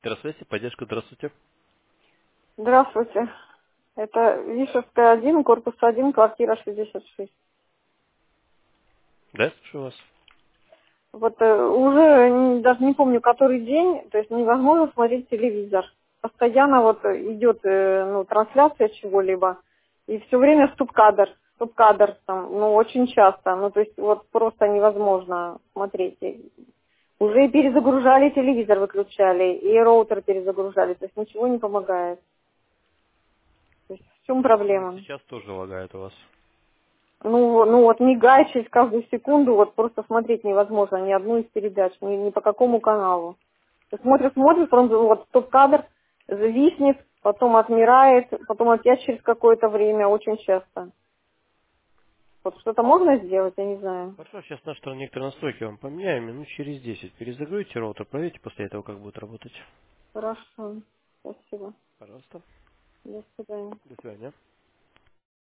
Микросвязь и поддержка, здравствуйте. Здравствуйте. Это Вишевская 1, корпус 1, квартира 66. Да, слушаю вас. Вот уже даже не помню, который день, то есть невозможно смотреть телевизор. Постоянно вот идет трансляция чего-либо, и все время стоп-кадр там, очень часто. Ну, то есть вот просто невозможно смотреть. И уже и перезагружали телевизор, выключали, и роутер перезагружали, то есть ничего не помогает. То есть в чем Ну, проблема? сейчас тоже лагает у вас. Ну вот мигает через каждую секунду, вот просто смотреть невозможно ни одну из передач, ни по какому каналу. Ты смотришь, потом вот стоп-кадр зависнет, потом отмирает, потом опять через какое-то время, очень часто. Вот что-то можно сделать, я не знаю. Хорошо, сейчас наши некоторые настройки вам поменяем, минут через 10. Перезагрузите роутер, проверьте после этого, как будет работать. Хорошо, спасибо. Пожалуйста. До свидания. До свидания.